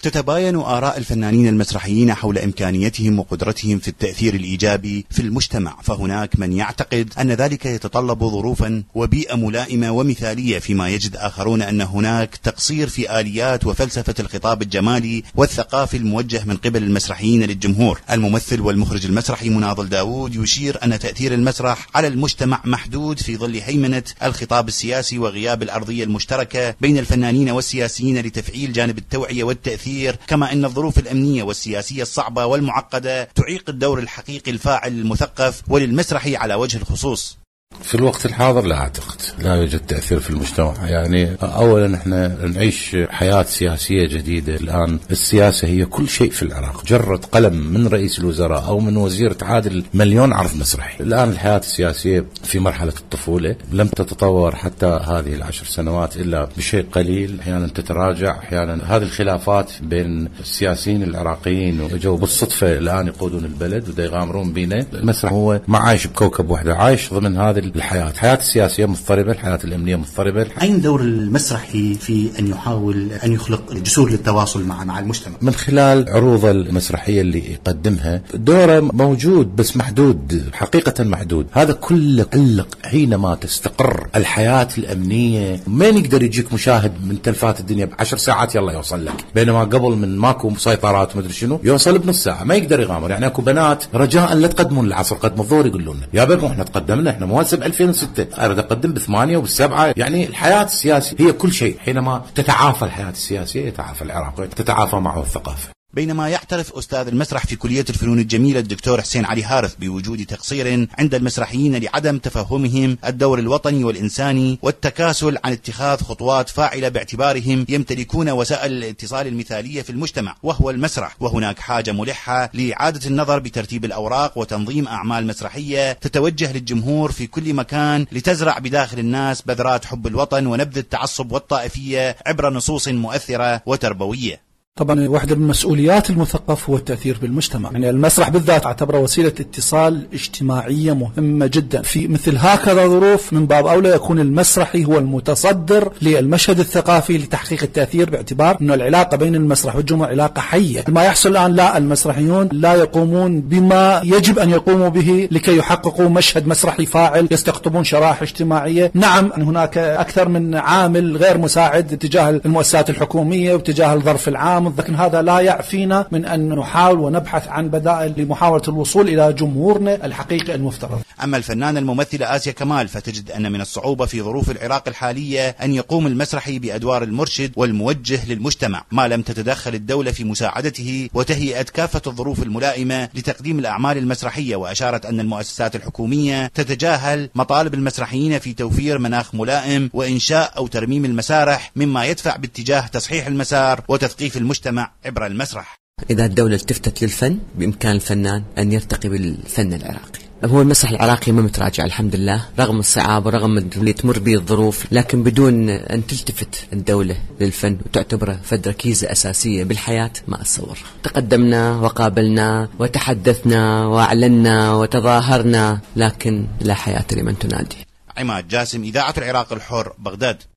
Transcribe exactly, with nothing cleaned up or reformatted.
تتباين آراء الفنانين المسرحيين حول إمكانيتهم وقدرتهم في التأثير الإيجابي في المجتمع، فهناك من يعتقد أن ذلك يتطلب ظروفا وبيئة ملائمة ومثالية، فيما يجد آخرون أن هناك تقصير في آليات وفلسفة الخطاب الجمالي والثقافي الموجه من قبل المسرحيين للجمهور. الممثل والمخرج المسرحي مناضل داود يشير أن تأثير المسرح على المجتمع محدود في ظل هيمنة الخطاب السياسي وغياب الأرضية المشتركة بين الفنانين والسياسيين لتفعيل جانب التوعية والتأثير، كما أن الظروف الأمنية والسياسية الصعبة والمعقدة تعيق الدور الحقيقي الفاعل المثقف وللمسرحي على وجه الخصوص. في الوقت الحاضر لا أعتقد لا يوجد تأثير في المجتمع. يعني أولا احنا نعيش حياة سياسية جديدة الآن. السياسة هي كل شيء في العراق. جرد قلم من رئيس الوزراء أو من وزير تعادل مليون عرض مسرحي. الآن الحياة السياسية في مرحلة الطفولة، لم تتطور حتى هذه العشر سنوات إلا بشيء قليل، أحيانا تتراجع، أحيانا هذه الخلافات بين السياسيين العراقيين وجو بالصدفة الآن يقودون البلد ودا يغامرون بينا. المسرح هو ما عايش بكوكب واحدة، عايش ضمن هذه الحياة. الحياة السياسية مضطربة، الحياة الأمنية مضطربة. أين دور المسرحي في أن يحاول أن يخلق جسور للتواصل مع مع المجتمع؟ من خلال عروضه المسرحية اللي يقدمها. دوره موجود بس محدود، حقيقة محدود. هذا كله علق حينما تستقر الحياة الأمنية. مين يقدر يجيك مشاهد من تلفات الدنيا بعشر ساعات يلا يوصل لك، بينما قبل من ماكو مسيطرات ومدري شنو يوصل بنص ساعة، ما يقدر يغامر. يعني اكو بنات رجاء لا تقدمون العصر، قدموا الظهر، يقولون لنا يا بابا احنا تقدمنا، احنا مواسم ألفين وستة اريد اقدم بثمانية وبالسبعة. يعني الحياة السياسية هي كل شيء. حينما تتعافى الحياة السياسية يتعافى العراق، تتعافى معه الثقافة. بينما يعترف أستاذ المسرح في كلية الفنون الجميلة الدكتور حسين علي هارث بوجود تقصير عند المسرحيين لعدم تفهمهم الدور الوطني والإنساني والتكاسل عن اتخاذ خطوات فاعلة باعتبارهم يمتلكون وسائل الاتصال المثالية في المجتمع وهو المسرح. وهناك حاجة ملحة لإعادة النظر بترتيب الأوراق وتنظيم أعمال مسرحية تتوجه للجمهور في كل مكان لتزرع بداخل الناس بذرات حب الوطن ونبذ التعصب والطائفية عبر نصوص مؤثرة وتربوية. طبعا واحدة من مسؤوليات المثقف هو التأثير بالمجتمع. يعني المسرح بالذات اعتبره وسيلة اتصال اجتماعية مهمة جدا. في مثل هكذا ظروف من باب أولى يكون المسرحي هو المتصدر للمشهد الثقافي لتحقيق التأثير، باعتبار أنه العلاقة بين المسرح والجمهور علاقة حية. ما يحصل الآن لا، المسرحيون لا يقومون بما يجب أن يقوموا به لكي يحققوا مشهد مسرحي فاعل، يستقطبون شرائح اجتماعية. نعم هناك أكثر من عامل غير مساعد تجاه المؤسسات الحكومية وتجاه الظرف العام، لكن هذا لا يعفينا من أن نحاول ونبحث عن بدائل لمحاولة الوصول إلى جمهورنا الحقيقي المفترض. أما الفنانة الممثلة آسيا كمال فتجد أن من الصعوبة في ظروف العراق الحالية أن يقوم المسرحي بأدوار المرشد والموجه للمجتمع ما لم تتدخل الدولة في مساعدته وتهيئة كافة الظروف الملائمة لتقديم الأعمال المسرحية. وأشارت أن المؤسسات الحكومية تتجاهل مطالب المسرحيين في توفير مناخ ملائم وإنشاء أو ترميم المسارح، مما يدفع باتجاه تصحيح المسار وتثقيف المجتمع عبر المسرح. إذا الدولة التفتت للفن بإمكان الفنان أن يرتقي بالفن العراقي. هو المسرح العراقي ما متراجع الحمد لله رغم الصعاب ورغم اللي تمر به الظروف، لكن بدون أن تلتفت الدولة للفن وتعتبره فد ركيزة أساسية بالحياة ما أتصور. تقدمنا وقابلنا وتحدثنا وأعلنا وتظاهرنا، لكن لا حياة لمن تنادي. عماد جاسم، إذاعة العراق الحر، بغداد.